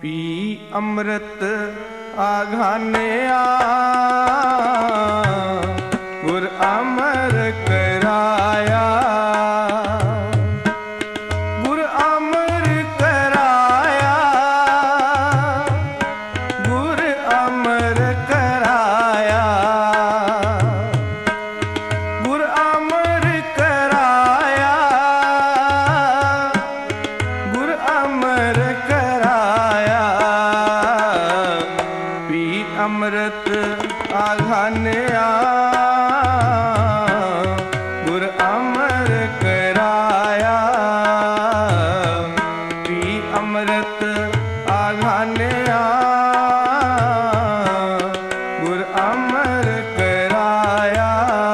ਪੀ ਅੰਮ੍ਰਿਤ ਆਘਾਨਿਆ ਗੁਰ ਅਮਰ ਕਰਾਇਆ। ਗੁਰ ਅਮਰ ਕਰਾਇਆ, ਗੁਰ ਅਮਰ ਕਰਾਇਆ, ਗੁਰ ਅਮਰ ਕਰਾਇਆ, ਗੁਰ ਅਮਰ ਕਰਾਇਆ। ਪੀ ਅੰਮ੍ਰਿਤ ਆਘਾਨਿਆ ਗੁਰ ਅਮਰ ਕਰਾਇਆ। ਪੀ ਅੰਮ੍ਰਿਤ ਆਘਾਨਿਆ ਗੁਰ ਅਮਰ ਕਰਾਇਆ।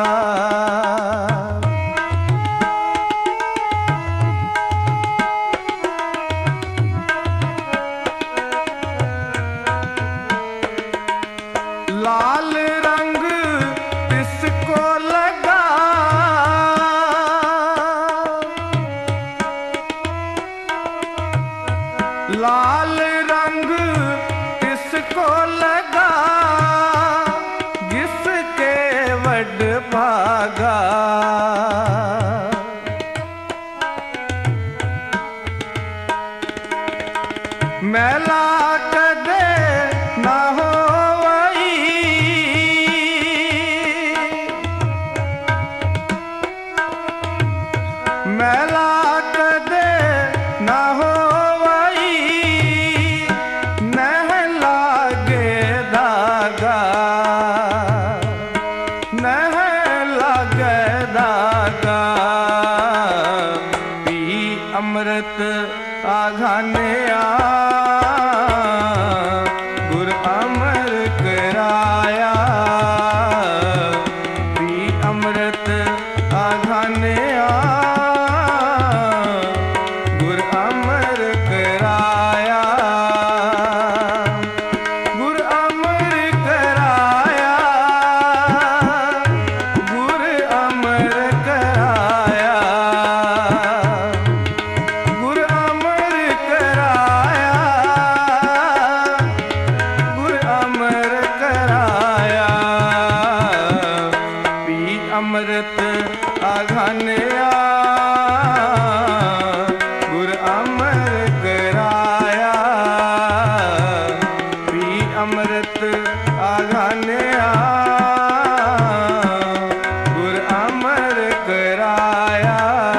लाल रंग तिसको लगा, लाल रंग तिसको लगा, जिसके वड भागा। मैला कदे ना हो मैला कदे ना होवई, नह लागे दागा, नह लागे दागा। पी अंमृत आघानया गुर अमर कराया। पी अंमृत आघानया गुर अमर कराया। गुर अमर कराया, गुर अमर कराया, गुर अमर कराया, गुर अमर कराया। पी अमृत आघानया गुर अमर कराया। पी अमृत आघानया गुर अमर कराया।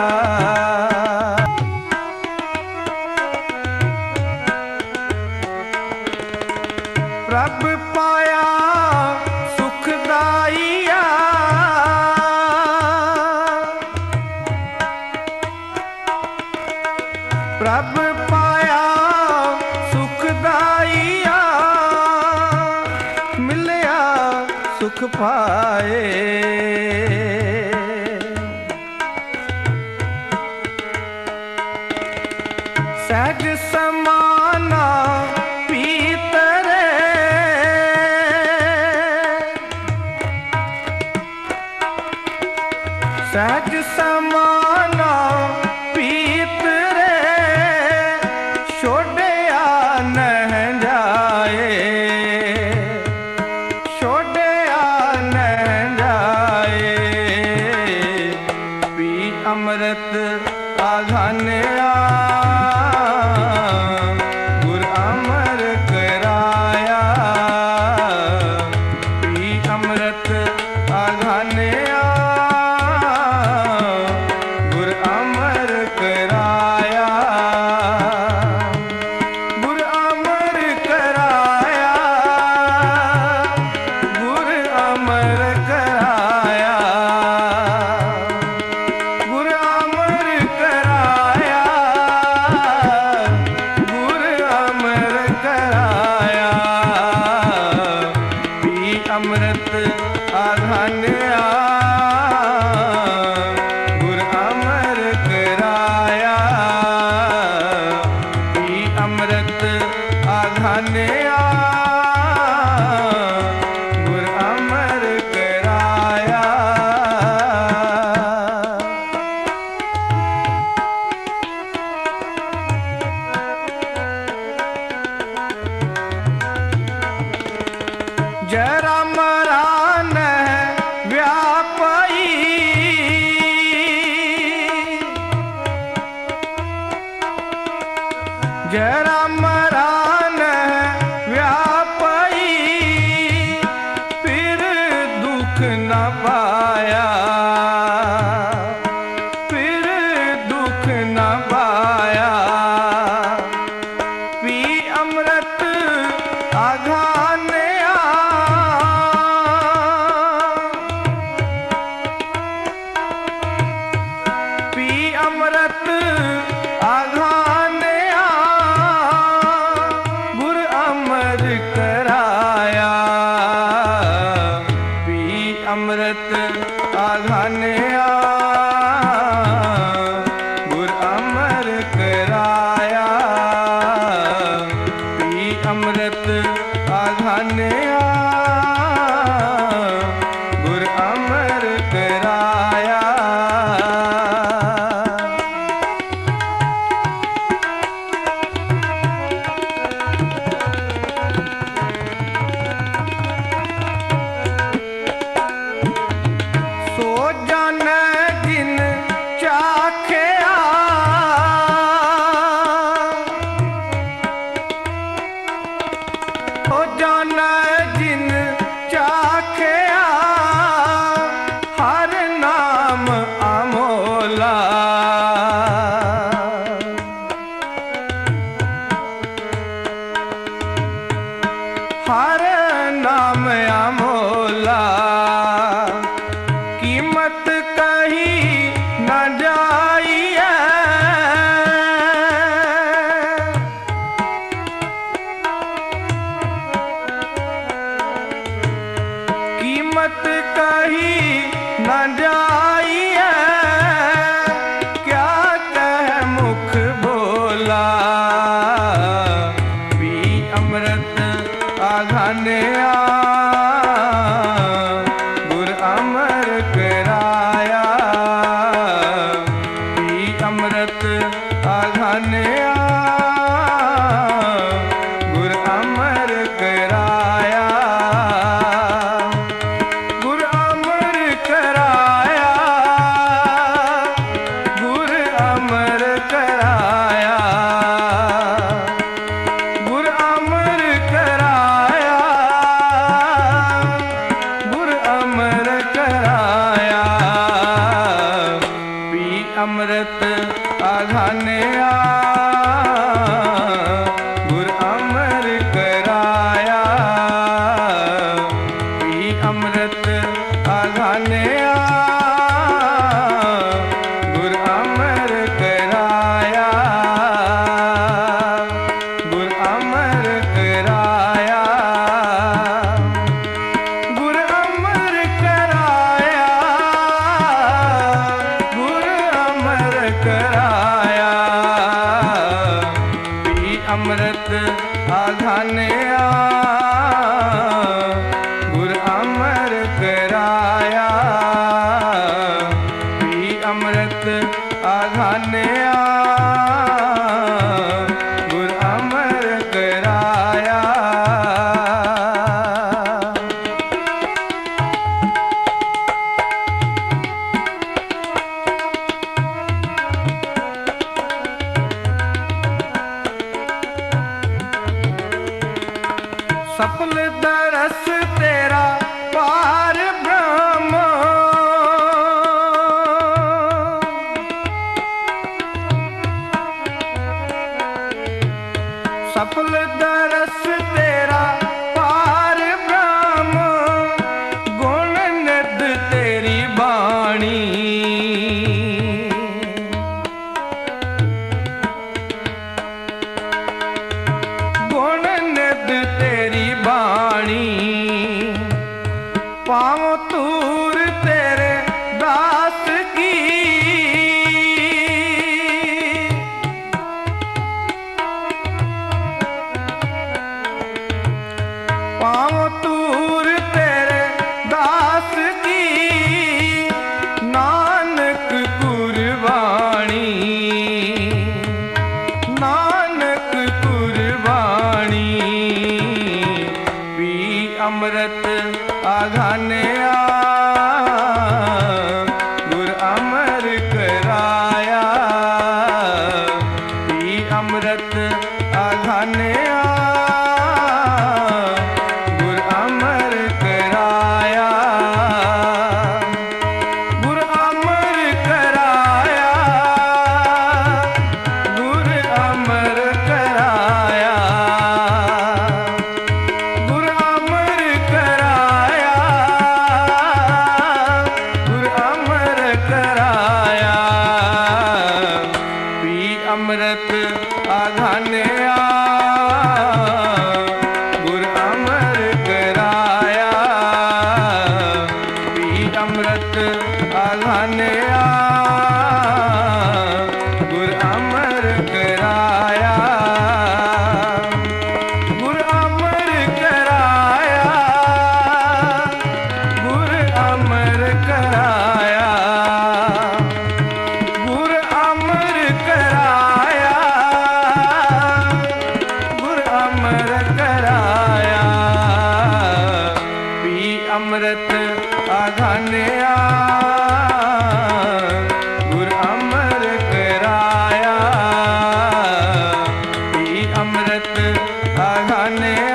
प्रभ पाया सुखदाइया, प्रभ पाया सुखदाइया, मिलया सुख पाए। सहज समाना पीतरे, सहज समाना पीतरे, छोड़या नह जाए, छोड़या नह जाए। पी अमृत आघानया गुर अमर कराया। पी अमृत आघानया गुर अमर कराया। गुर अमर कराया, गुर अमर कराया, गुर अमर कराया, गुर अमर कराया। पी अमृत आघानया गुर अमर कराया। पी अमृत आघानया गुर अमर कराया। राम रान व्यापई, फिर दुख न पाया, फिर दुख न पाया। पी अमृत आघान्या, पी अमृत आघान्या, गुर अमर कराया। पी अमृत आघान्या, गुर अमर कराया। पी अमृत आघान्या, गुर अमर कराया। सो जान जिन चाखया, सो जान जिन चाखया, हर नाम अमोला। हर नाम अमोला, कीमत कही न जाइए। कीमत कही न जाइए, क्या कह मुख बोला। पी अमृत आघान्या, गुर अमर कराया। पी अमृत आघान्या, गुर अमर कराया। गुर अमर कराया, गुर अमर कराया। गुर अमर कराया, गुर अमर कराया। पी अमृत आघान्या, गुर अमर कराया। पी अमृत आघान्या, गुर अमर कराया। गुर अमर कराया, गुर अमर कराया। गुर अमर कराया। पी अमृत आघान्या, गुर अमर कराया। पी अमृत आघान्या, गुर अमर कराया। सफल दरस तेरा पार ब्रह्म, सफल दरस तेरा पार ब्रह्म, गुण निध तेरी बाणी। गुण निध तेरी बाणी, पाँव तूर तेरे दास की। पाँव तूर तेरे दास की, नानक कुर्बानी। नानक कुर्बानी। पी अमृत आघान्या, गुर अमर कराया। पी अमृत आघानिया गुर अमर कराया गुर अमर कराया गुर अमर कराया गुर अमर कराया गुर अमर कराया पी अमृत आघानिया गुर अमर कराया पी अमृत आघानिया गुर अमर कराया गुर अमर कराया गुर अमर कराया गुर अमर कराया गुर अमर कराया पी अमृत आघानिया गुर अमर कराया पी अमृत आघानिया